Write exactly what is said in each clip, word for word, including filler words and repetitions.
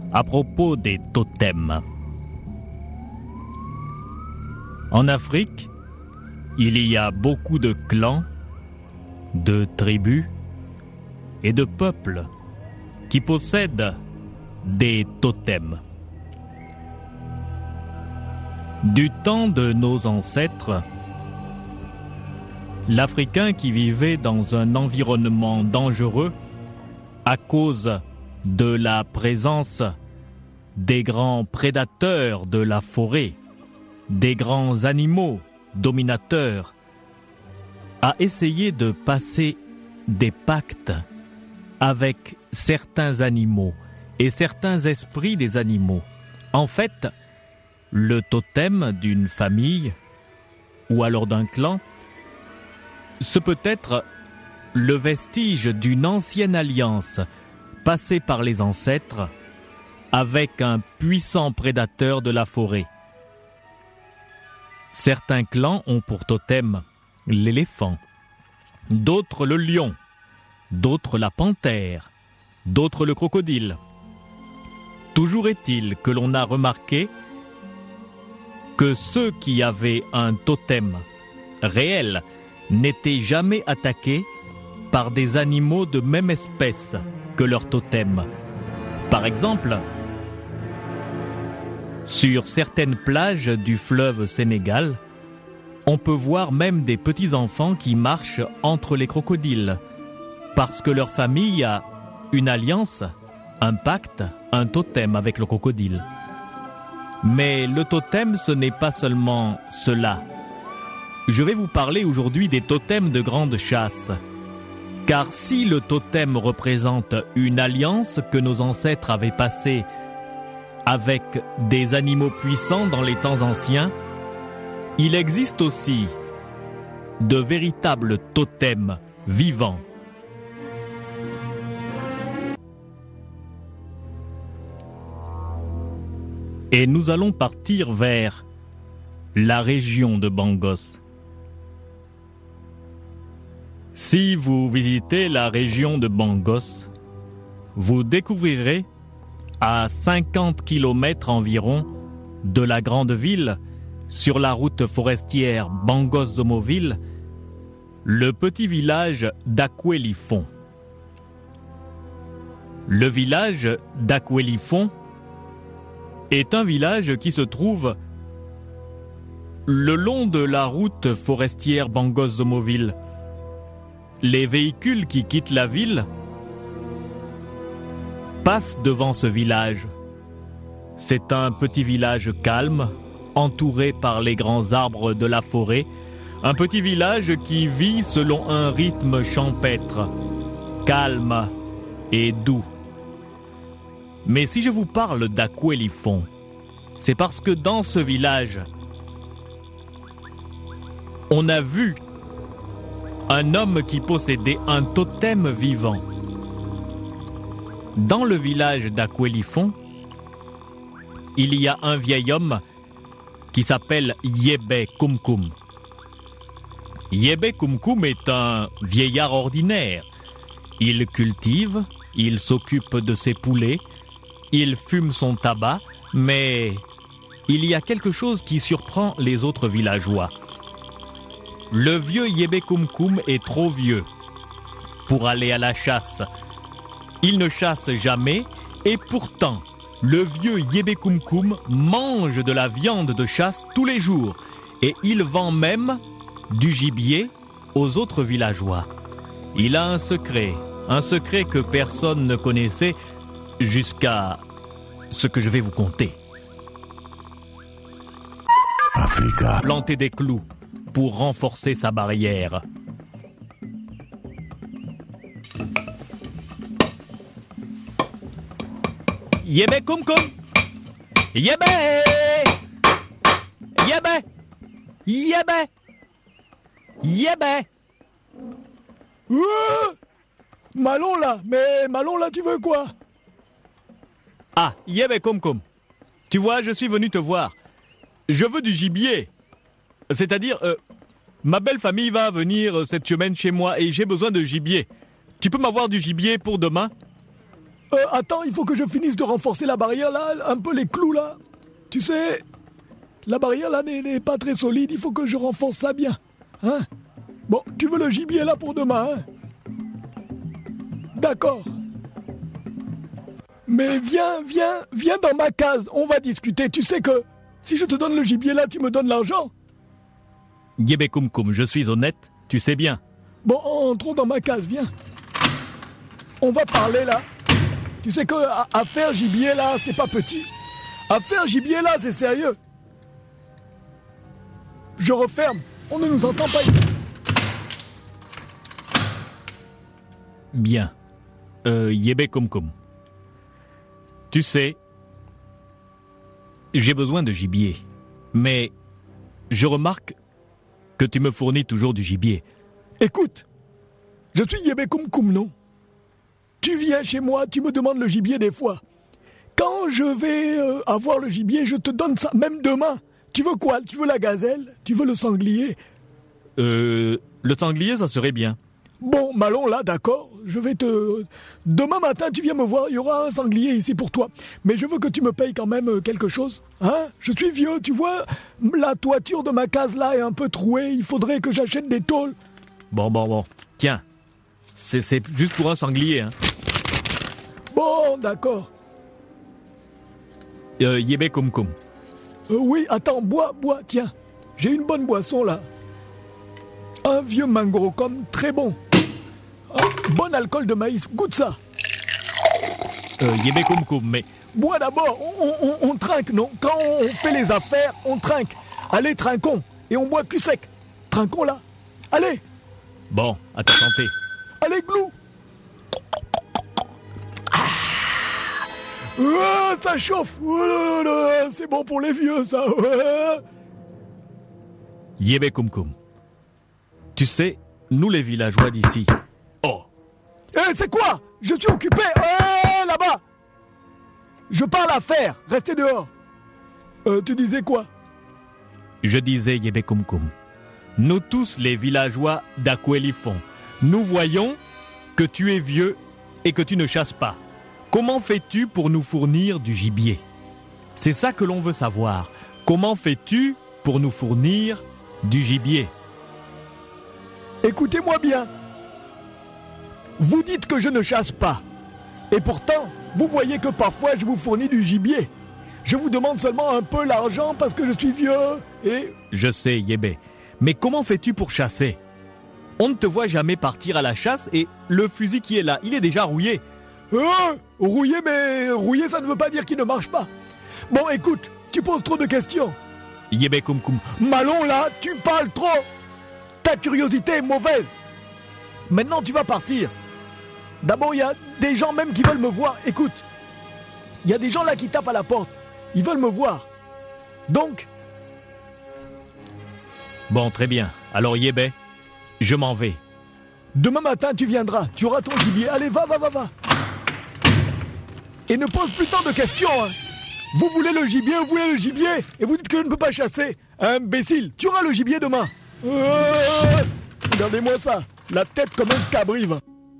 à propos des totems. En Afrique, il y a beaucoup de clans, de tribus et de peuples qui possèdent des totems. Du temps de nos ancêtres, l'Africain qui vivait dans un environnement dangereux à cause de la présence des grands prédateurs de la forêt, des grands animaux dominateurs, a essayé de passer des pactes avec certains animaux et certains esprits des animaux. En fait, le totem d'une famille ou alors d'un clan, ce peut être le vestige d'une ancienne alliance passée par les ancêtres avec un puissant prédateur de la forêt. Certains clans ont pour totem l'éléphant, d'autres le lion, d'autres la panthère, d'autres le crocodile. Toujours est-il que l'on a remarqué que ceux qui avaient un totem réel n'étaient jamais attaqués par des animaux de même espèce que leur totem. Par exemple, sur certaines plages du fleuve Sénégal, on peut voir même des petits-enfants qui marchent entre les crocodiles, parce que leur famille a une alliance, un pacte, un totem avec le crocodile. Mais le totem, ce n'est pas seulement cela. Je vais vous parler aujourd'hui des totems de grande chasse. Car si le totem représente une alliance que nos ancêtres avaient passée avec des animaux puissants dans les temps anciens, il existe aussi de véritables totems vivants. Et nous allons partir vers la région de Bangos. Si vous visitez la région de Bangos, vous découvrirez à cinquante kilomètres environ de la grande ville, sur la route forestière Bangos-Zomoville, le petit village d'Akwelifon. Le village d'Akwelifon est un village qui se trouve le long de la route forestière Bangos-Zomoville. Les véhicules qui quittent la ville passent devant ce village. C'est un petit village calme, entouré par les grands arbres de la forêt. Un petit village qui vit selon un rythme champêtre, calme et doux. Mais si je vous parle d'Akwelifon, c'est parce que dans ce village, on a vu un homme qui possédait un totem vivant. Dans le village d'Akwelifon, il y a un vieil homme qui s'appelle Yébé Koumkoum. Yébé Koumkoum est un vieillard ordinaire. Il cultive, il s'occupe de ses poulets, il fume son tabac, mais il y a quelque chose qui surprend les autres villageois. Le vieux Yébé Koumkoum est trop vieux pour aller à la chasse. Il ne chasse jamais et pourtant, le vieux Yébé Koumkoum mange de la viande de chasse tous les jours et il vend même du gibier aux autres villageois. Il a un secret, un secret que personne ne connaissait jusqu'à ce que je vais vous conter. Africa. Planter des clous pour renforcer sa barrière. Yébé Koumkoum! Yébé! Yébé! Yébé! Yébé! Euh Malon là, mais Malon là, tu veux quoi? Ah, Yébé Koumkoum, tu vois, je suis venu te voir. Je veux du gibier. C'est-à-dire, euh, ma belle famille va venir euh, cette semaine chez moi et j'ai besoin de gibier. Tu peux m'avoir du gibier pour demain? Euh, attends, il faut que je finisse de renforcer la barrière là, un peu les clous là. Tu sais, la barrière là n'est, n'est pas très solide, il faut que je renforce ça bien. Hein? Bon, tu veux le gibier là pour demain, hein? D'accord. Mais viens, viens, viens dans ma case, on va discuter. Tu sais que si je te donne le gibier là, tu me donnes l'argent? Yébé Koum Koum, je suis honnête, tu sais bien. Bon, entrons dans ma case, viens. On va parler là. Tu sais que à, à faire gibier là, c'est pas petit. À faire gibier là, c'est sérieux. Je referme, on ne nous entend pas ici. Bien. Euh, Yébé Koum Koum. Tu sais, j'ai besoin de gibier, mais je remarque que tu me fournis toujours du gibier. Écoute, je suis Yébé Koum Koum, non? Tu viens chez moi, tu me demandes le gibier des fois. Quand je vais euh, avoir le gibier, je te donne ça, même demain. Tu veux quoi? Tu veux la gazelle? Tu veux le sanglier? Euh, le sanglier, ça serait bien. Bon, Malon, là, d'accord, je vais te... Demain matin, tu viens me voir, il y aura un sanglier ici pour toi. Mais je veux que tu me payes quand même quelque chose. Hein? Je suis vieux, tu vois, la toiture de ma case, là, est un peu trouée, il faudrait que j'achète des tôles. Bon, bon, bon. Tiens, c'est, c'est juste pour un sanglier, hein. Bon, d'accord. Euh, Yébé Koum Koum. Euh, oui, attends, bois, bois, tiens. J'ai une bonne boisson, là. Un vieux mango comme très bon. Un bon alcool de maïs, goûte ça. Euh, Yébé Koum Koum, mais... Bois d'abord, on, on, on trinque, non? Quand on fait les affaires, on trinque. Allez, trinquons. Et on boit cul sec. Trinquons là. Allez. Bon, à ta santé. Allez, glou. Ah, ça chauffe. Oh là là, c'est bon pour les vieux, ça. Yébé Koum Koum. Tu sais, nous les villageois d'ici... Oh! Eh, c'est quoi? Je suis occupé. Eh, là-bas. Je parle à faire. Restez dehors. Euh, tu disais quoi? Je disais Yébé Koum Koum. Nous tous les villageois d'Akwelifon, nous voyons que tu es vieux et que tu ne chasses pas. Comment fais-tu pour nous fournir du gibier? C'est ça que l'on veut savoir. Comment fais-tu pour nous fournir du gibier? Écoutez-moi bien. Vous dites que je ne chasse pas. Et pourtant, vous voyez que parfois je vous fournis du gibier. Je vous demande seulement un peu l'argent parce que je suis vieux et... Je sais, Yébé. Mais comment fais-tu pour chasser? On ne te voit jamais partir à la chasse et le fusil qui est là, il est déjà rouillé. Euh, rouillé, mais rouillé, ça ne veut pas dire qu'il ne marche pas. Bon, écoute, tu poses trop de questions. Yébé Koum Koum. Malon, là, tu parles trop. Ta curiosité est mauvaise. Maintenant, tu vas partir. D'abord, il y a des gens même qui veulent me voir. Écoute, il y a des gens là qui tapent à la porte. Ils veulent me voir. Donc... Bon, très bien. Alors, Yébé, je m'en vais. Demain matin, tu viendras. Tu auras ton gibier. Allez, va, va, va, va. Et ne pose plus tant de questions, hein. Vous voulez le gibier, vous voulez le gibier, et vous dites que je ne peux pas chasser. Imbécile, tu auras le gibier demain. Euh, regardez-moi ça, la tête comme un cabrive.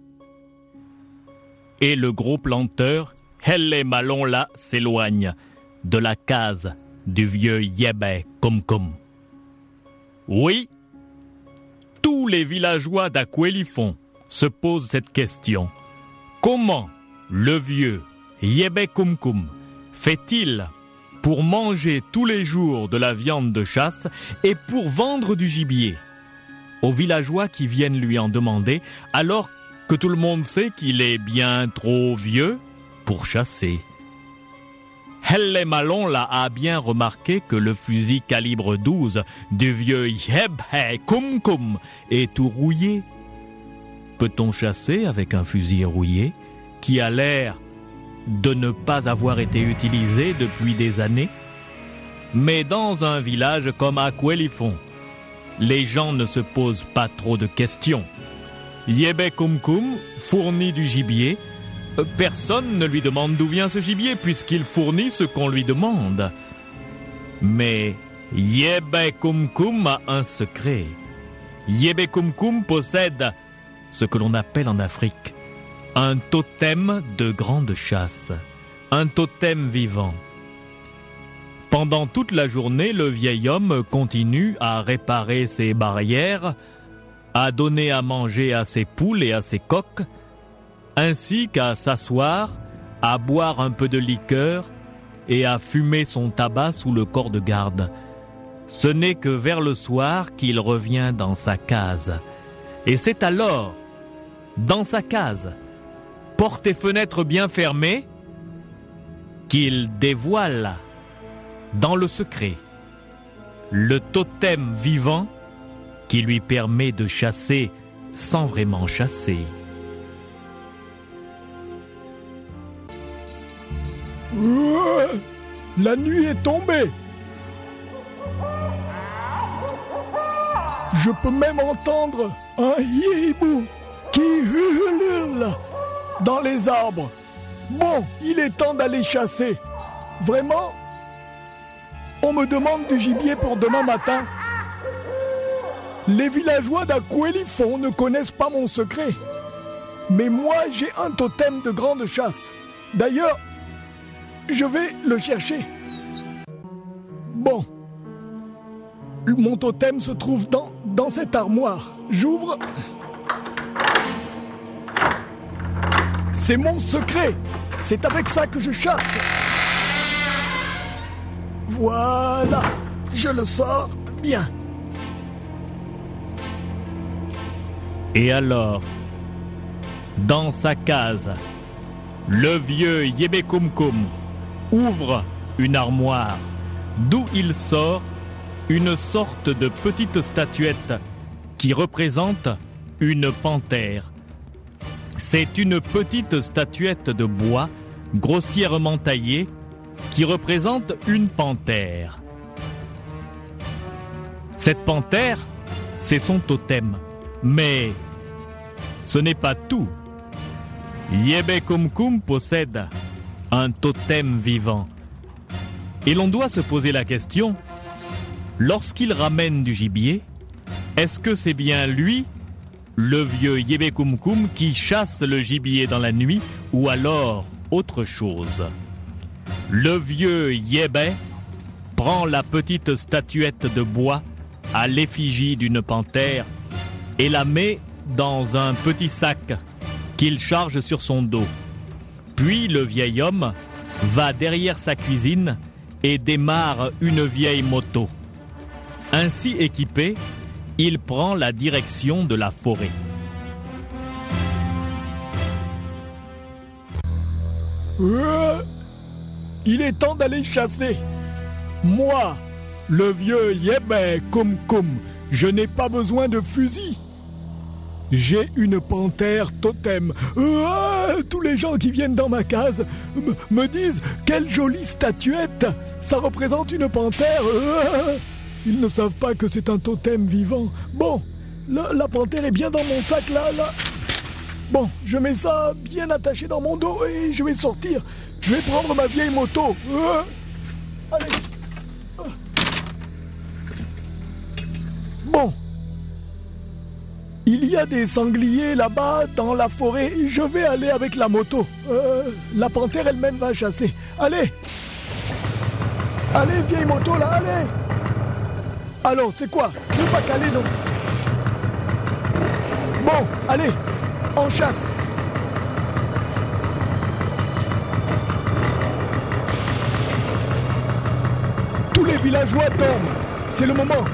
Et le gros planteur, Helle Malon là, s'éloigne de la case du vieux Yébé Koum Koum. Oui, tous les villageois d'Akwelifon se posent cette question. Comment le vieux Yébé Koum Koum fait-il pour manger tous les jours de la viande de chasse et pour vendre du gibier aux villageois qui viennent lui en demander alors que tout le monde sait qu'il est bien trop vieux pour chasser? Helle Malon là a bien remarqué que le fusil calibre douze du vieux Yébé Koum Koum est tout rouillé. Peut-on chasser avec un fusil rouillé qui a l'air de ne pas avoir été utilisé depuis des années? Mais dans un village comme Akwelifon, les gens ne se posent pas trop de questions. Yébé Koum Koum fournit du gibier. Personne ne lui demande d'où vient ce gibier puisqu'il fournit ce qu'on lui demande. Mais Yébé Koum Koum a un secret. Yébé Koum Koum possède ce que l'on appelle en Afrique Un totem de grande chasse, un totem vivant. Pendant toute la journée, le vieil homme continue à réparer ses barrières, à donner à manger à ses poules et à ses coqs, ainsi qu'à s'asseoir, à boire un peu de liqueur et à fumer son tabac sous le corps de garde. Ce n'est que vers le soir qu'il revient dans sa case. Et c'est alors, dans sa case, portes et fenêtres bien fermées, qu'il dévoile, dans le secret, le totem vivant qui lui permet de chasser sans vraiment chasser. Euh, la nuit est tombée. Je peux même entendre un hibou qui hurle dans les arbres. Bon, il est temps d'aller chasser. Vraiment? On me demande du gibier pour demain matin. Les villageois d'Aquelifon ne connaissent pas mon secret. Mais moi, j'ai un totem de grande chasse. D'ailleurs, je vais le chercher. Bon. Mon totem se trouve dans, dans cette armoire. J'ouvre. C'est mon secret. C'est avec ça que je chasse. Voilà. Je le sors. Bien. Et alors, dans sa case, le vieux Yébé-Koum-Koum ouvre une armoire d'où il sort une sorte de petite statuette qui représente une panthère. C'est une petite statuette de bois grossièrement taillée qui représente une panthère. Cette panthère, c'est son totem. Mais ce n'est pas tout. Yébé-Koum-Koum possède un totem vivant. Et l'on doit se poser la question, lorsqu'il ramène du gibier, est-ce que c'est bien lui, le vieux Yébé-Koum-Koum, qui chasse le gibier dans la nuit, ou alors autre chose? Le vieux Yébé prend la petite statuette de bois à l'effigie d'une panthère et la met dans un petit sac qu'il charge sur son dos. Puis le vieil homme va derrière sa cuisine et démarre une vieille moto. Ainsi équipé, il prend la direction de la forêt. Euh, il est temps d'aller chasser. Moi, le vieux Yébé-Koum-Koum, je n'ai pas besoin de fusil. J'ai une panthère totem. Euh, tous les gens qui viennent dans ma case me, me disent « Quelle jolie statuette! Ça représente une panthère euh, !» Ils ne savent pas que c'est un totem vivant. Bon, la, la panthère est bien dans mon sac là, là. Bon, je mets ça bien attaché dans mon dos et je vais sortir. Je vais prendre ma vieille moto. Euh, allez. Bon. Il y a des sangliers là-bas dans la forêt. Je vais aller avec la moto. Euh, la panthère elle-même va chasser. Allez. Allez, vieille moto là, allez. Alors, c'est quoi? Ne pas caler, non? Bon, allez. En chasse. Tous les villageois dorment. C'est le moment.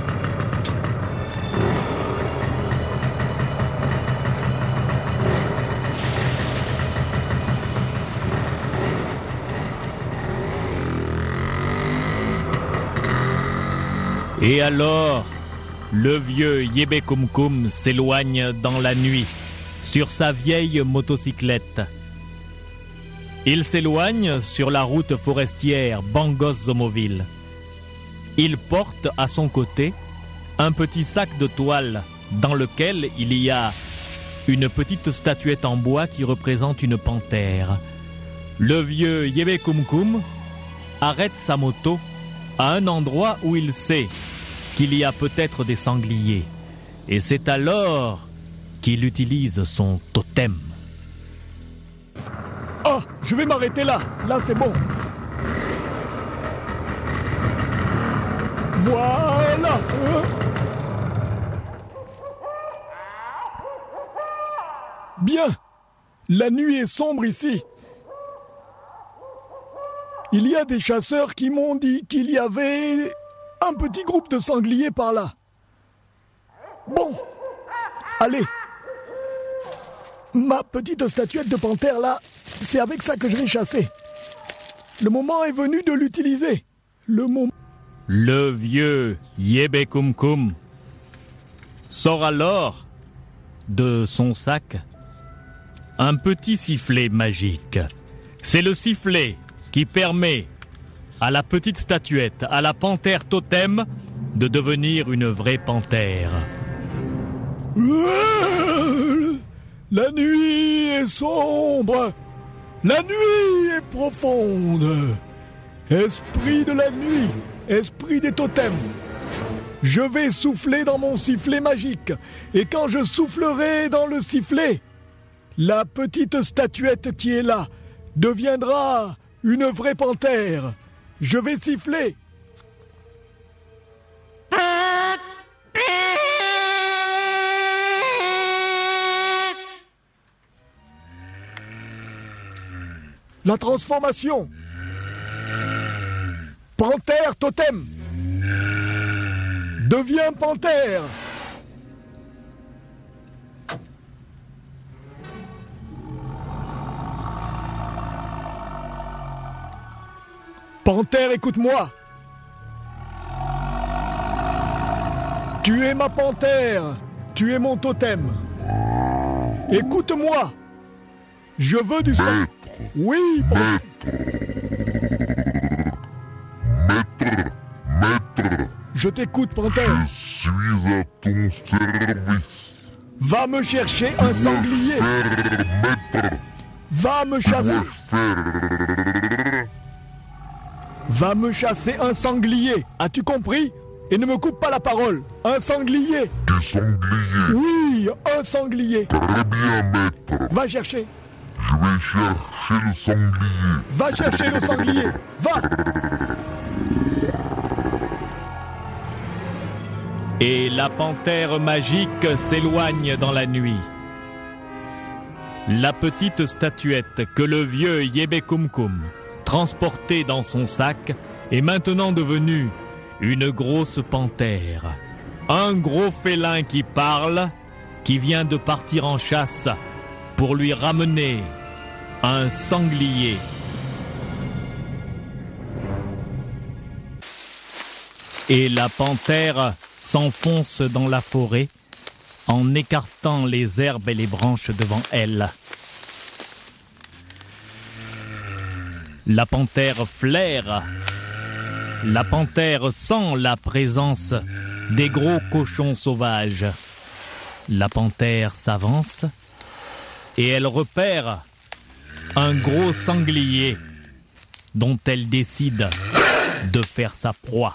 Et alors, le vieux Yébé-Koum-Koum s'éloigne dans la nuit, sur sa vieille motocyclette. Il s'éloigne sur la route forestière Bangos-Zomoville. Il porte à son côté un petit sac de toile dans lequel il y a une petite statuette en bois qui représente une panthère. Le vieux Yébé-Koum-Koum arrête sa moto à un endroit où il sait qu'il y a peut-être des sangliers. Et c'est alors qu'il utilise son totem. Je vais m'arrêter là. Là, c'est bon. Voilà. Hein? Bien. La nuit est sombre ici. Il y a des chasseurs qui m'ont dit qu'il y avait un petit groupe de sangliers par là. Bon. Allez. Ma petite statuette de panthère là, c'est avec ça que je vais chasser. Le moment est venu de l'utiliser. Le moment... Le vieux Yebe Kumkum sort alors de son sac un petit sifflet magique. C'est le sifflet qui permet à la petite statuette, à la panthère totem, de devenir une vraie panthère. La nuit est sombre, la nuit est profonde. Esprit de la nuit, esprit des totems, je vais souffler dans mon sifflet magique. Et quand je soufflerai dans le sifflet, la petite statuette qui est là deviendra une vraie panthère. Je vais siffler. La transformation. Panthère totem. Deviens panthère. Panthère, écoute-moi. Tu es ma panthère. Tu es mon totem. Écoute-moi. Je veux du sang. Oui, panthère. Maître, maître, Je t'écoute, panthère. je suis à ton service. Va me chercher un sanglier. Faire, maître, Va me chasser. faire. Va me chasser un sanglier. As-tu compris? Et ne me coupe pas la parole. Un sanglier. Du sanglier. Oui, un sanglier. Très bien, maître. Va chercher. Je vais chercher le sanglier. Va chercher le sanglier. Va. Et la panthère magique s'éloigne dans la nuit. La petite statuette que le vieux Yebe Kumkum transportait dans son sac est maintenant devenue une grosse panthère. Un gros félin qui parle, qui vient de partir en chasse pour lui ramener un sanglier. Et la panthère s'enfonce dans la forêt en écartant les herbes et les branches devant elle. La panthère flaire. La panthère sent la présence des gros cochons sauvages. La panthère s'avance et elle repère un gros sanglier dont elle décide de faire sa proie.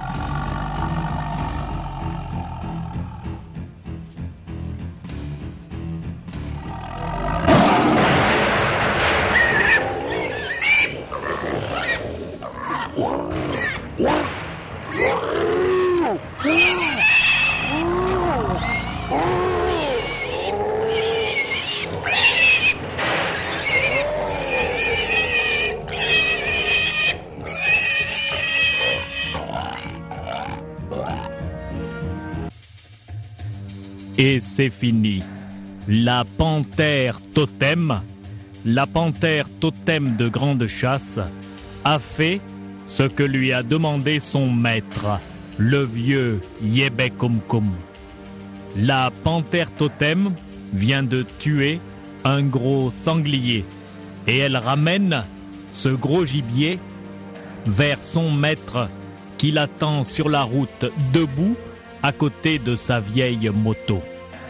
Et c'est fini. La panthère totem, la panthère totem de grande chasse, a fait ce que lui a demandé son maître, le vieux Yebe Kumkum. La panthère totem vient de tuer un gros sanglier et elle ramène ce gros gibier vers son maître qui l'attend sur la route debout à côté de sa vieille moto.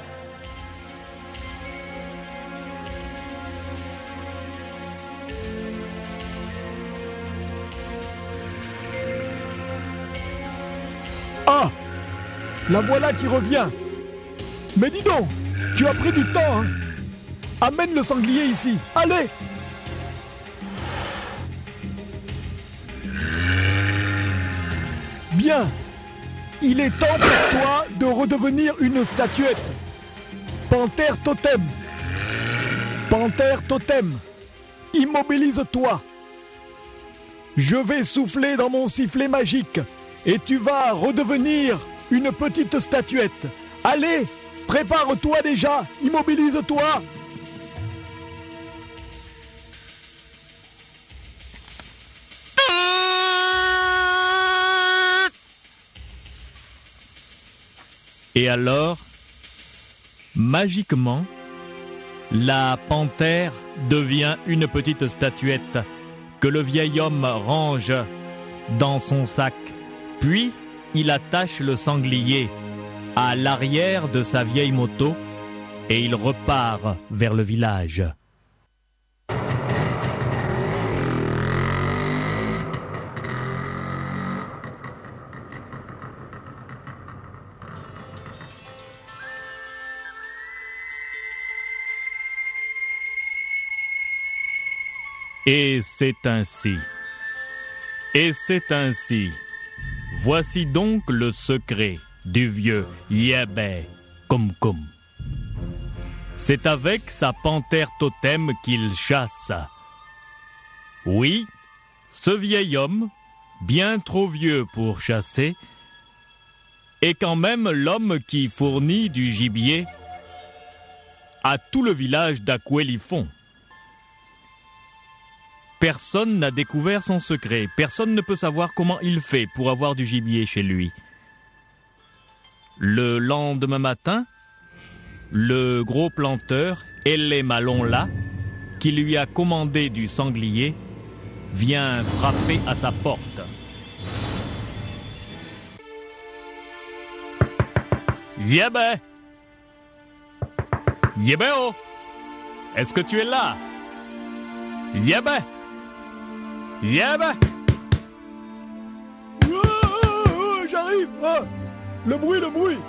Ah, la voilà qui revient. Mais dis donc, tu as pris du temps, hein. Amène le sanglier ici, allez. Bien. Il est temps pour toi de redevenir une statuette. Panthère totem. Panthère totem. Immobilise-toi. Je vais souffler dans mon sifflet magique et tu vas redevenir une petite statuette. Allez, prépare-toi déjà, immobilise-toi. Et alors, magiquement, la panthère devient une petite statuette que le vieil homme range dans son sac. Puis, il attache le sanglier à l'arrière de sa vieille moto et il repart vers le village. Et c'est ainsi. Et c'est ainsi. Voici donc le secret du vieux Yebe Kumkum. C'est avec sa panthère totem qu'il chasse. Oui, ce vieil homme, bien trop vieux pour chasser, est quand même l'homme qui fournit du gibier à tout le village d'Aquelifon. Personne n'a découvert son secret. Personne ne peut savoir comment il fait pour avoir du gibier chez lui. Le lendemain matin, le gros planteur, Hélé Malon-là, qui lui a commandé du sanglier, vient frapper à sa porte. Yébé! Yébé oh! Est-ce que tu es là? Yébé! Yébé! Oh, oh, oh, j'arrive. Ah, le bruit, le bruit.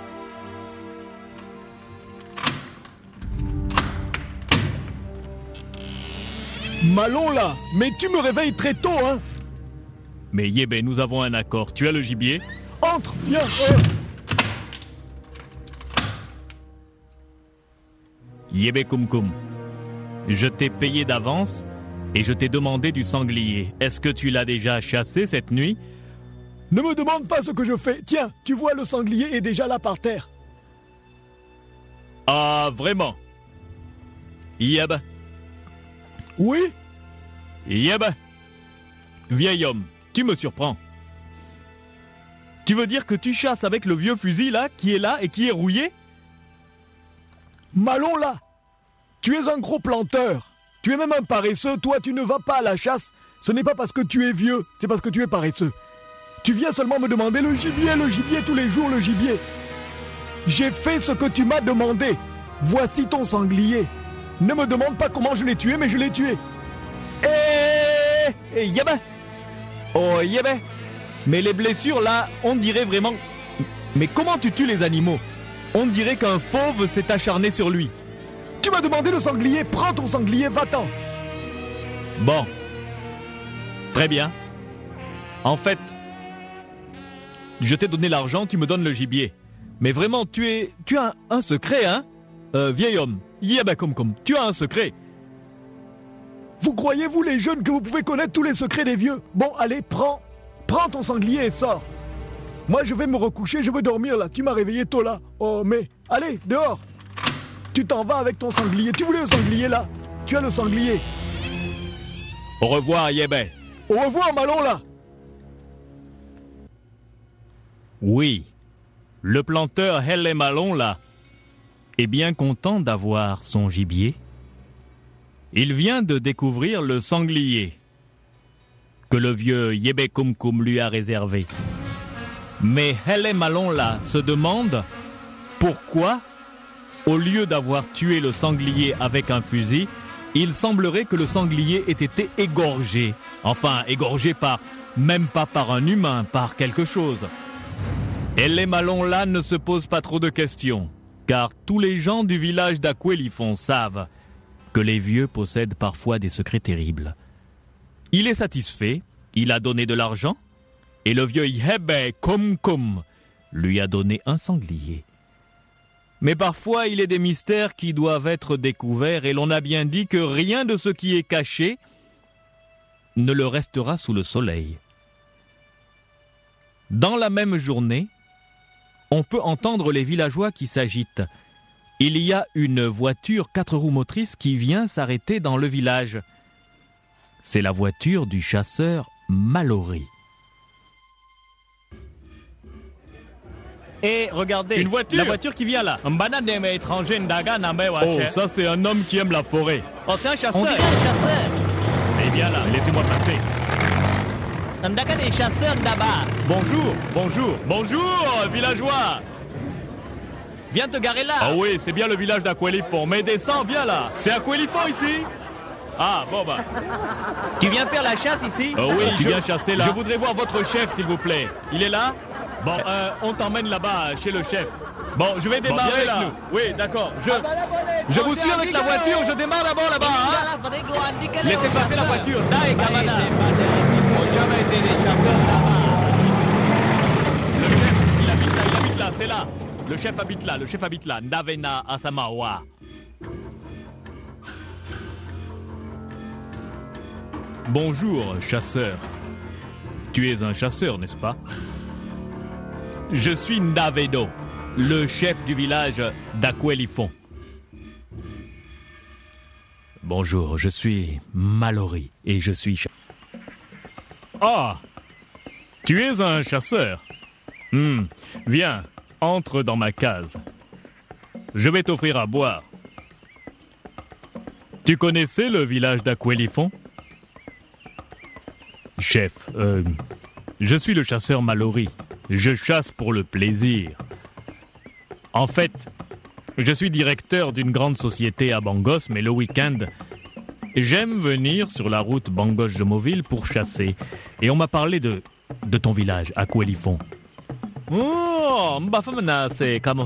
Malon là, mais tu me réveilles très tôt, hein. Mais Yébé, nous avons un accord. Tu as le gibier? Entre, viens. Euh. Yébé Kumkum, je t'ai payé d'avance et je t'ai demandé du sanglier. Est-ce que tu l'as déjà chassé cette nuit? Ne me demande pas ce que je fais. Tiens, tu vois, le sanglier est déjà là par terre. Ah, vraiment? Yébé? Oui? Yébé? Vieil homme, tu me surprends. Tu veux dire que tu chasses avec le vieux fusil là, qui est là et qui est rouillé? Malon là, tu es un gros planteur. Tu es même un paresseux. Toi, tu ne vas pas à la chasse. Ce n'est pas parce que tu es vieux, c'est parce que tu es paresseux. Tu viens seulement me demander le gibier, le gibier, tous les jours, le gibier. J'ai fait ce que tu m'as demandé. Voici ton sanglier. Ne me demande pas comment je l'ai tué, mais je l'ai tué. Eh, eh, Yébé! Oh, Yébé! Mais les blessures là, on dirait vraiment... Mais comment tu tues les animaux? On dirait qu'un fauve s'est acharné sur lui. Tu m'as demandé le sanglier, prends ton sanglier, va-t'en. Bon. Très bien. En fait, je t'ai donné l'argent, tu me donnes le gibier. Mais vraiment, tu es... Tu as un, un secret, hein? Euh, vieil homme. Yébé Kumkum, tu as un secret. Vous croyez, vous les jeunes, que vous pouvez connaître tous les secrets des vieux? Bon, allez, prends. Prends ton sanglier et sors. Moi, je vais me recoucher, je veux dormir là. Tu m'as réveillé tôt là. Oh, mais... Allez, dehors. Tu t'en vas avec ton sanglier. Tu voulais le sanglier là? Tu as le sanglier. Au revoir, Yébé. Au revoir, Malon là. Oui, le planteur Hélé Malon là est bien content d'avoir son gibier. Il vient de découvrir le sanglier que le vieux Yébé Kumkum lui a réservé. Mais Hélé Malon là se demande pourquoi, au lieu d'avoir tué le sanglier avec un fusil, il semblerait que le sanglier ait été égorgé. Enfin, égorgé par, même pas par un humain, par quelque chose. Hélé Malon là ne se pose pas trop de questions, car tous les gens du village d'Aquelifon savent que les vieux possèdent parfois des secrets terribles. Il est satisfait, il a donné de l'argent, Et le vieux Yebe Kumkum lui a donné un sanglier. Mais parfois, il est des mystères qui doivent être découverts et l'on a bien dit que rien de ce qui est caché ne le restera sous le soleil. Dans la même journée, on peut entendre les villageois qui s'agitent. Il y a une voiture quatre roues motrices qui vient s'arrêter dans le village. C'est la voiture du chasseur Mallory. Et regardez, Une voiture la voiture qui vient là. Oh, ça c'est un homme qui aime la forêt. Oh, c'est un On chasseur. dirait un chasseur. Eh bien là, laissez-moi passer. Ndaka des chasseurs là-bas. Bonjour, bonjour, bonjour, villageois. Viens te garer là. Ah oui, c'est bien le village d'Aquelifon, mais descends, viens là. C'est Aquelifon ici? Ah, bon bah. Tu viens faire la chasse ici? Oh oui, tu je, viens chasser là. je voudrais voir votre chef, s'il vous plaît. Il est là? Bon, euh, on t'emmène là-bas, chez le chef. Bon, je vais démarrer viens avec là. Oui, d'accord. Je, Ah bah là, voilà, je vous suis avec la voiture, je démarre d'abord là-bas. Hein? Laissez passer la voiture. Dae, Kamana. On jamais été des chasseurs là-bas. Le chef, il habite là, il habite là, c'est là. Le chef habite là, le chef habite là. Ndavena Asamawa. Bonjour, chasseur. Tu es un chasseur, n'est-ce pas? Je suis Ndavedo, le chef du village d'Aquelifon. Bonjour, je suis Mallory et je suis... cha- Ah! Tu es un chasseur. Hmm, viens, entre dans ma case. Je vais t'offrir à boire. Tu connaissais le village d'Aquelifon? Chef, euh, je suis le chasseur Mallory. Je chasse pour le plaisir. En fait, je suis directeur d'une grande société à Bangos, mais le week-end, j'aime venir sur la route Bangos-Jomoville pour chasser. Et on m'a parlé de, de ton village, Aquelifon. Oh, Mbafamana, c'est comme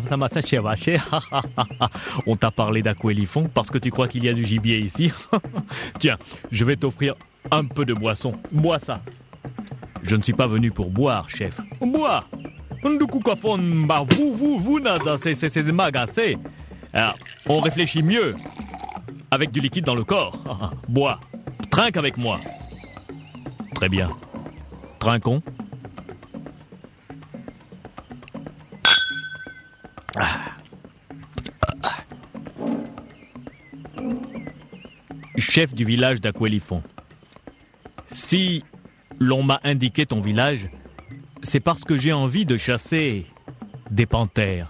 on t'a parlé d'Aquelifon parce que tu crois qu'il y a du gibier ici. Tiens, je vais t'offrir un peu de boisson. Bois ça. Je ne suis pas venu pour boire, chef. Bois. Vous, vous, vous, nada, c'est c'est c'est magacé. Alors, on réfléchit mieux. Avec du liquide dans le corps. Bois. Trinque avec moi. Très bien. Trinquons. Chef du village d'Aquelifon. Si l'on m'a indiqué ton village, c'est parce que j'ai envie de chasser des panthères.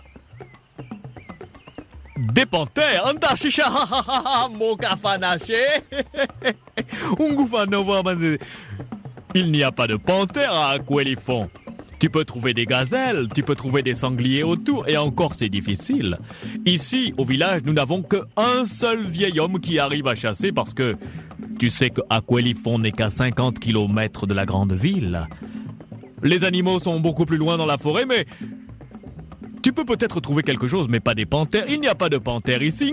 Des panthères? Il n'y a pas de panthères à Aquelifon. Tu peux trouver des gazelles, tu peux trouver des sangliers autour, et encore c'est difficile. Ici, au village, nous n'avons qu'un seul vieil homme qui arrive à chasser parce que tu sais que Aquelifon n'est qu'à cinquante kilomètres de la grande ville. Les animaux sont beaucoup plus loin dans la forêt, mais tu peux peut-être trouver quelque chose, mais pas des panthères. Il n'y a pas de panthères ici.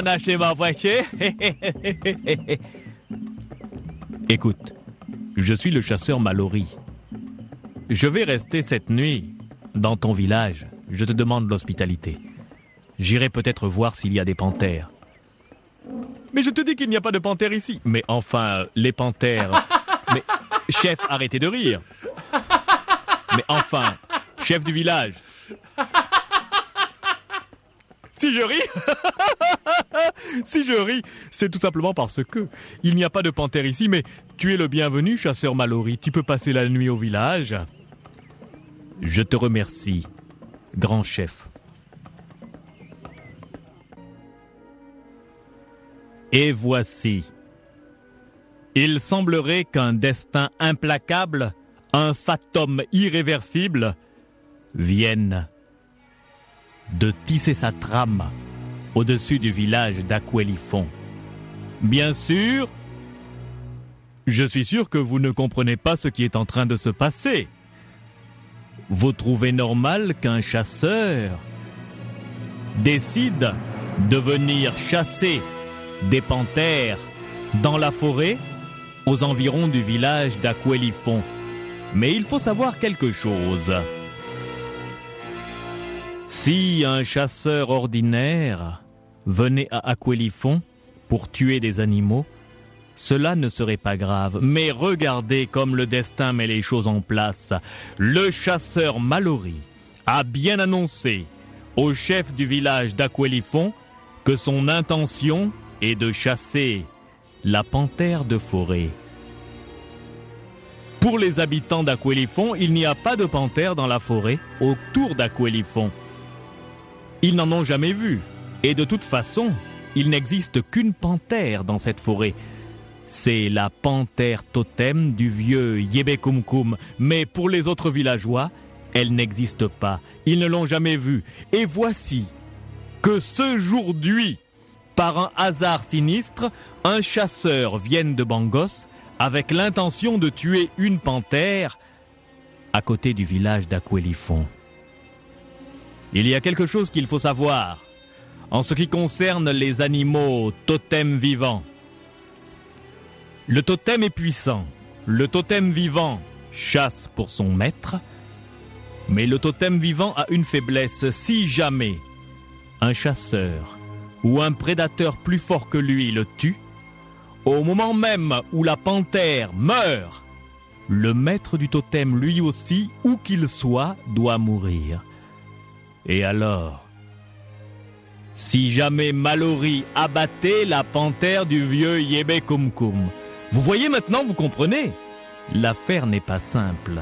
Écoute, je suis le chasseur Mallory. Je vais rester cette nuit dans ton village. Je te demande l'hospitalité. J'irai peut-être voir s'il y a des panthères. Mais je te dis qu'il n'y a pas de panthères ici. Mais enfin, les panthères... Mais, chef, arrêtez de rire. Mais enfin, chef du village. Si je ris, si je ris, c'est tout simplement parce que il n'y a pas de panthère ici, mais tu es le bienvenu, chasseur Mallory. Tu peux passer la nuit au village. Je te remercie, grand chef. Et voici. Il semblerait qu'un destin implacable, un fatum irréversible, vienne de tisser sa trame au-dessus du village d'Aquelifon. Bien sûr, je suis sûr que vous ne comprenez pas ce qui est en train de se passer. Vous trouvez normal qu'un chasseur décide de venir chasser des panthères dans la forêt aux environs du village d'Aquelifon. Mais il faut savoir quelque chose. Si un chasseur ordinaire venait à Aquélifon pour tuer des animaux, cela ne serait pas grave. Mais regardez comme le destin met les choses en place. Le chasseur Mallory a bien annoncé au chef du village d'Aquélifon que son intention est de chasser la panthère de forêt. Pour les habitants d'Aquélifon, il n'y a pas de panthère dans la forêt autour d'Aquélifon. Ils n'en ont jamais vu. Et de toute façon, il n'existe qu'une panthère dans cette forêt. C'est la panthère totem du vieux Yébé Koum-Koum. Mais pour les autres villageois, elle n'existe pas. Ils ne l'ont jamais vue. Et voici que ce jour-d'huit, par un hasard sinistre, un chasseur vienne de Bangos avec l'intention de tuer une panthère à côté du village d'Aquélifon. Il y a quelque chose qu'il faut savoir en ce qui concerne les animaux totems vivants. Le totem est puissant. Le totem vivant chasse pour son maître, mais le totem vivant a une faiblesse. Si jamais un chasseur ou un prédateur plus fort que lui le tue, au moment même où la panthère meurt, le maître du totem, lui aussi, où qu'il soit, doit mourir. Et alors, si jamais Mallory abattait la panthère du vieux Yébé Koum-Koum, vous voyez maintenant, vous comprenez? L'affaire n'est pas simple.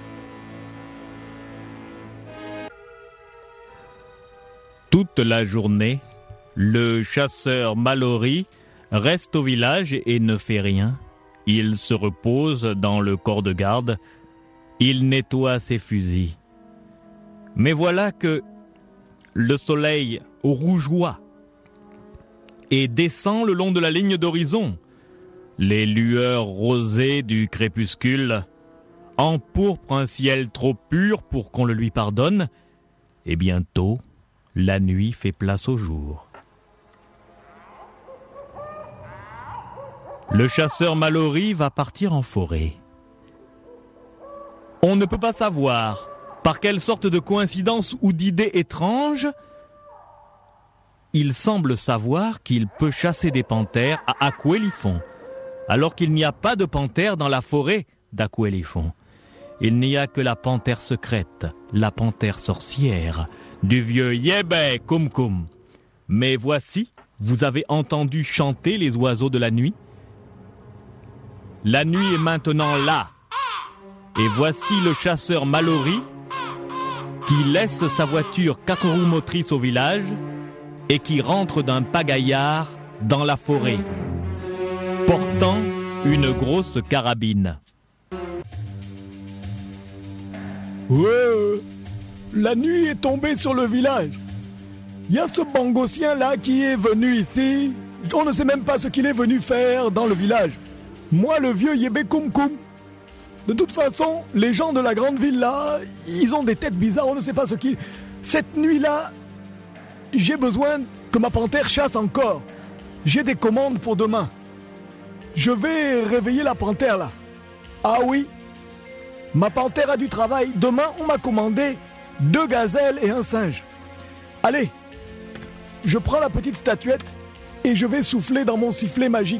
Toute la journée, le chasseur Mallory reste au village et ne fait rien. Il se repose dans le corps de garde. Il nettoie ses fusils. Mais voilà que le soleil rougeoie et descend le long de la ligne d'horizon. Les lueurs rosées du crépuscule empourprent un ciel trop pur pour qu'on le lui pardonne. Et bientôt, la nuit fait place au jour. Le chasseur Mallory va partir en forêt. On ne peut pas savoir par quelle sorte de coïncidence ou d'idée étrange il semble savoir qu'il peut chasser des panthères à Aquélifon, alors qu'il n'y a pas de panthère dans la forêt d'Aquélifon. Il n'y a que la panthère secrète, la panthère sorcière, du vieux Yébé Koum-Koum. Mais voici, vous avez entendu chanter les oiseaux de la nuit? La nuit est maintenant là. Et voici le chasseur Mallory qui laisse sa voiture quatre roues motrices au village et qui rentre d'un pagaillard dans la forêt, portant une grosse carabine. Ouais, la nuit est tombée sur le village. Il y a ce bangosien là qui est venu ici. On ne sait même pas ce qu'il est venu faire dans le village. Moi, le vieux Yébé Koum-Koum. De toute façon, les gens de la grande ville là, ils ont des têtes bizarres, on ne sait pas ce qu'ils... Cette nuit-là, j'ai besoin que ma panthère chasse encore. J'ai des commandes pour demain. Je vais réveiller la panthère là. Ah oui, ma panthère a du travail. Demain, on m'a commandé deux gazelles et un singe. Allez, je prends la petite statuette et je vais souffler dans mon sifflet magique.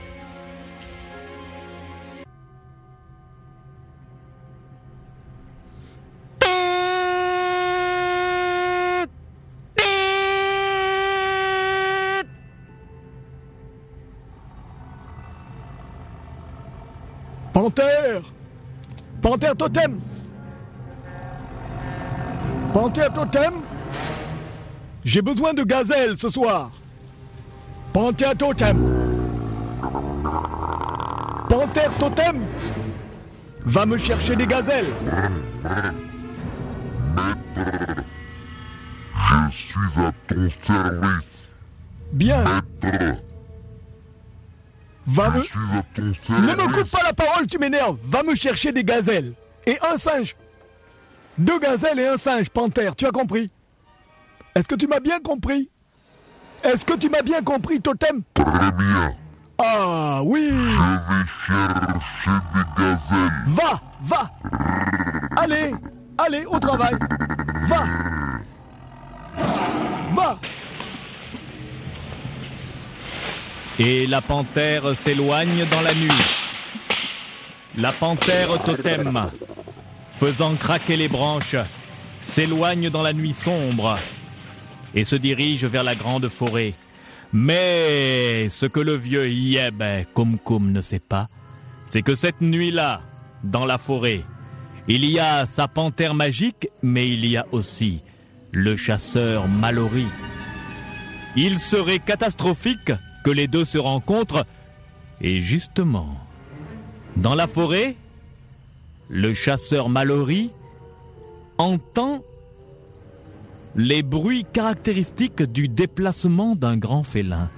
Panthère! Panthère totem! Panthère totem! J'ai besoin de gazelles ce soir! Panthère totem! Panthère totem! Va me chercher des gazelles! Maître, je suis à ton service. Bien! Maître, Va me... je suis à ton service. Ne me coupe pas la parole, tu m'énerves! Va me chercher des gazelles! Et un singe! Deux gazelles et un singe, panthère, tu as compris? Est-ce que tu m'as bien compris? Est-ce que tu m'as bien compris, totem? Très bien. Ah oui! Je vais chercher des gazelles. Va! va. Allez, allez, au travail. Va. Va. Et la panthère s'éloigne dans la nuit. La panthère totem, faisant craquer les branches, s'éloigne dans la nuit sombre et se dirige vers la grande forêt. Mais ce que le vieux Yeb Kumkum ne sait pas, c'est que cette nuit-là, dans la forêt, il y a sa panthère magique, mais il y a aussi le chasseur Mallory. Il serait catastrophique que les deux se rencontrent, et justement, dans la forêt, le chasseur Mallory entend les bruits caractéristiques du déplacement d'un grand félin.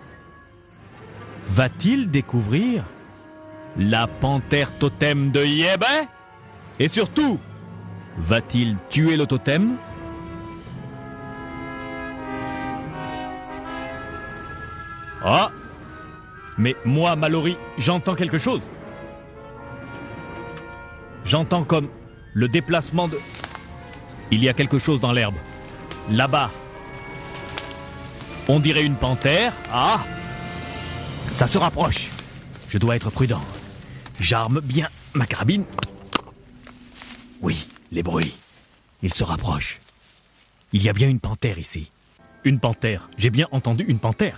Va-t-il découvrir la panthère totem de Yeb? Et surtout, va-t-il tuer le totem? Ah! Mais moi, Mallory, j'entends quelque chose. J'entends comme le déplacement de... Il y a quelque chose dans l'herbe. Là-bas. On dirait une panthère. Ah! Ça se rapproche. Je dois être prudent. J'arme bien ma carabine. Oui, les bruits. Ils se rapprochent. Il y a bien une panthère ici. Une panthère. J'ai bien entendu une panthère.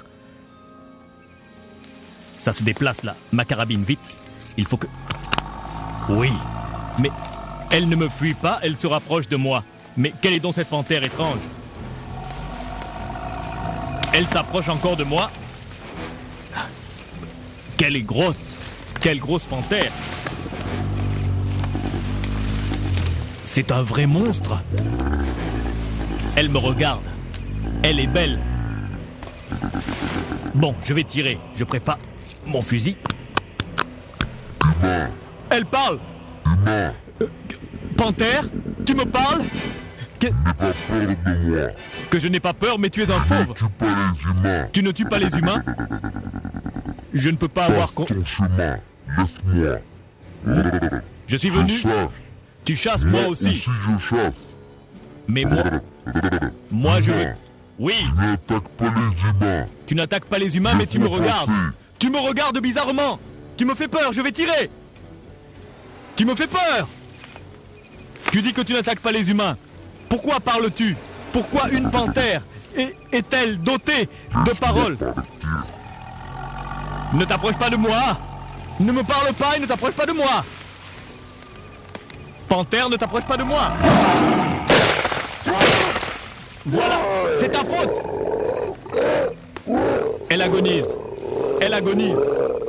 Ça se déplace là. Ma carabine, vite. Il faut que... Oui. Mais elle ne me fuit pas, elle se rapproche de moi. Mais quelle est donc cette panthère étrange? Elle s'approche encore de moi. Quelle est grosse! Quelle grosse panthère! C'est un vrai monstre. Elle me regarde. Elle est belle. Bon, je vais tirer. Je prépare mon fusil. Elle parle. Euh, panthère, tu me parles? Que... que je n'ai pas peur, mais tu es un fauve. Tu ne tues pas les humains. Je ne peux pas avoir... Con... Je suis venu... Tu chasses, moi aussi. Mais moi... Moi, je veux... Oui. Tu n'attaques pas les humains, mais tu me regardes. Tu me regardes bizarrement. Tu me fais peur, je vais tirer. Tu me fais peur. Tu dis que tu n'attaques pas les humains. Pourquoi parles-tu? Pourquoi une panthère est-elle dotée de paroles? Ne t'approche pas de moi. Ne me parle pas et ne t'approche pas de moi. Panthère, ne t'approche pas de moi. Voilà, c'est ta faute. Elle agonise. Elle agonise.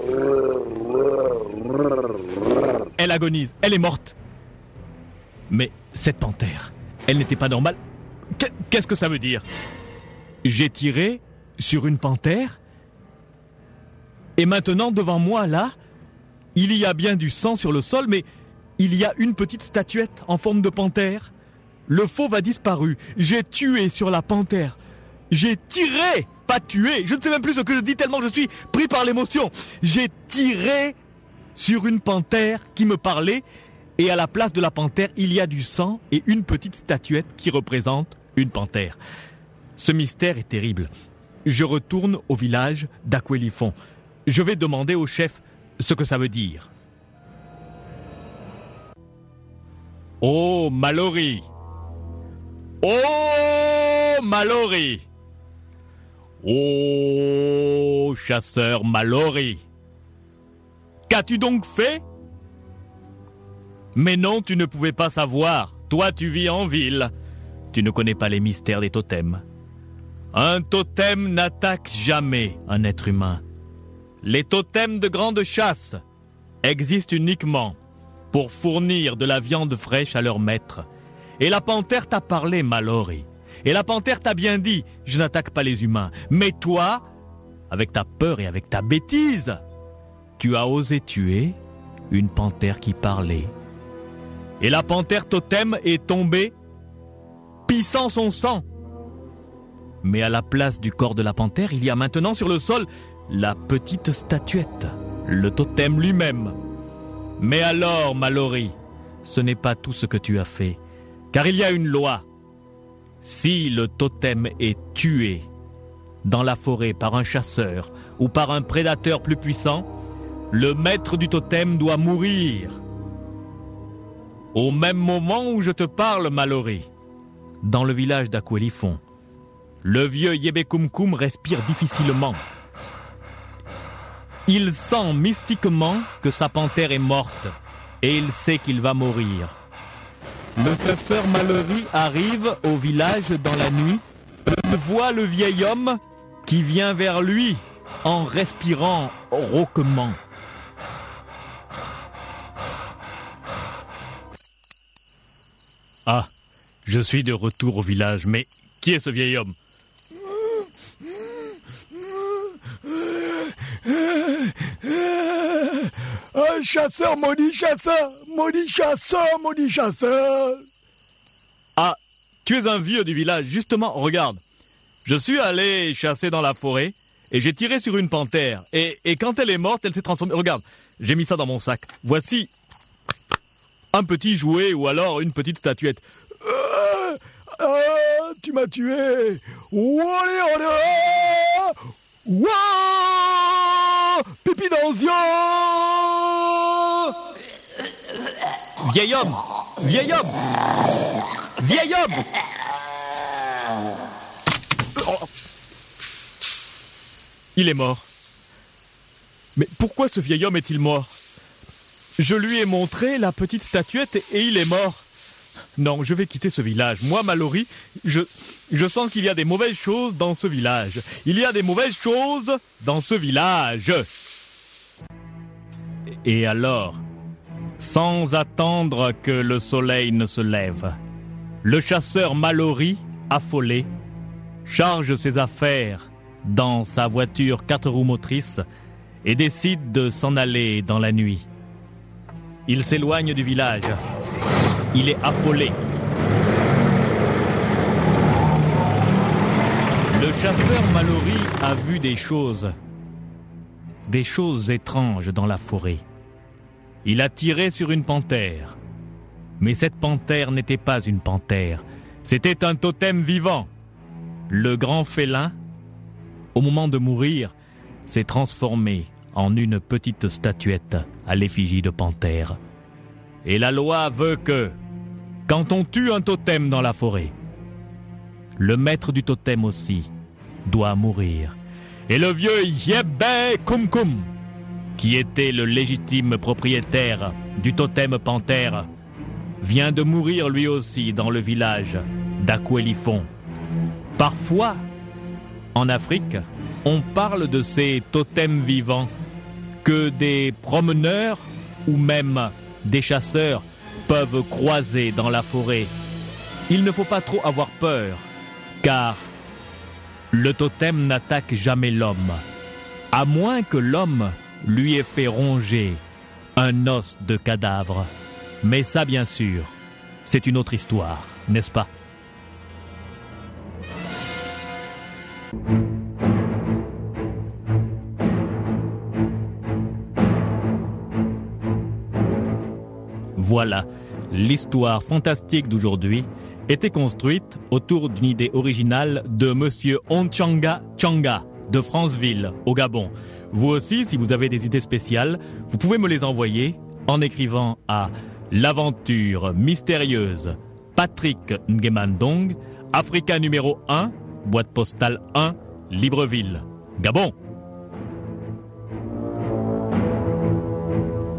Elle agonise. Elle est morte. Mais cette panthère, elle n'était pas normale. Qu'est-ce que ça veut dire? J'ai tiré sur une panthère et maintenant devant moi là, il y a bien du sang sur le sol, mais il y a une petite statuette en forme de panthère. Le fauve a disparu. J'ai tué sur la panthère. J'ai tiré, pas tué. Je ne sais même plus ce que je dis tellement je suis pris par l'émotion. J'ai tiré sur une panthère qui me parlait. Et à la place de la panthère, il y a du sang et une petite statuette qui représente une panthère. Ce mystère est terrible. Je retourne au village d'Aquelifon. Je vais demander au chef ce que ça veut dire. Oh, Mallory! Oh, Mallory! Oh, chasseur Mallory! Qu'as-tu donc fait? Mais non, tu ne pouvais pas savoir. Toi, tu vis en ville. Tu ne connais pas les mystères des totems. Un totem n'attaque jamais un être humain. Les totems de grande chasse existent uniquement pour fournir de la viande fraîche à leur maître. Et la panthère t'a parlé, Mallory. Et la panthère t'a bien dit, je n'attaque pas les humains. Mais toi, avec ta peur et avec ta bêtise, tu as osé tuer une panthère qui parlait. Et la panthère totem est tombée, pissant son sang. Mais à la place du corps de la panthère, il y a maintenant sur le sol la petite statuette, le totem lui-même. Mais alors, Mallory, ce n'est pas tout ce que tu as fait, car il y a une loi. Si le totem est tué dans la forêt par un chasseur ou par un prédateur plus puissant, le maître du totem doit mourir. Au même moment où je te parle, Mallory, dans le village d'Aquelifon, le vieux Yebe Kumkum respire difficilement. Il sent mystiquement que sa panthère est morte et il sait qu'il va mourir. Le chasseur Mallory arrive au village dans la nuit. Il voit le vieil homme qui vient vers lui en respirant rauquement. Ah, je suis de retour au village, mais qui est ce vieil homme ? Un chasseur, maudit chasseur, maudit chasseur, maudit chasseur. Ah, tu es un vieux du village, justement, regarde. Je suis allé chasser dans la forêt et j'ai tiré sur une panthère. Et, et quand elle est morte, elle s'est transformée. Regarde, j'ai mis ça dans mon sac. Voici un petit jouet ou alors une petite statuette. Euh, euh, tu m'as tué. Ouah, pipi dans les yeux. Vieil homme, vieil homme, vieil homme. Oh. Il est mort. Mais pourquoi ce vieil homme est-il mort ? Je lui ai montré la petite statuette et il est mort. Non, je vais quitter ce village. Moi, Mallory, je, je sens qu'il y a des mauvaises choses dans ce village. Il y a des mauvaises choses dans ce village. Et alors, sans attendre que le soleil ne se lève, le chasseur Mallory, affolé, charge ses affaires dans sa voiture quatre roues motrices et décide de s'en aller dans la nuit. Il s'éloigne du village. Il est affolé. Le chasseur Mallory a vu des choses, des choses étranges dans la forêt. Il a tiré sur une panthère. Mais cette panthère n'était pas une panthère. C'était un totem vivant. Le grand félin, au moment de mourir, s'est transformé en une petite statuette à l'effigie de panthère. Et la loi veut que, quand on tue un totem dans la forêt, le maître du totem aussi doit mourir. Et le vieux Yebe Kumkum, qui était le légitime propriétaire du totem panthère, vient de mourir lui aussi dans le village d'Aquelifon. Parfois, en Afrique, on parle de ces totems vivants que des promeneurs ou même des chasseurs peuvent croiser dans la forêt. Il ne faut pas trop avoir peur, car le totem n'attaque jamais l'homme, à moins que l'homme lui ait fait ronger un os de cadavre. Mais ça, bien sûr, c'est une autre histoire, n'est-ce pas ? Voilà, l'histoire fantastique d'aujourd'hui était construite autour d'une idée originale de monsieur Onchanga Changa de Franceville, au Gabon. Vous aussi, si vous avez des idées spéciales, vous pouvez me les envoyer en écrivant à l'aventure mystérieuse Patrick Nguemandong, Africa numéro un, boîte postale un, Libreville, Gabon.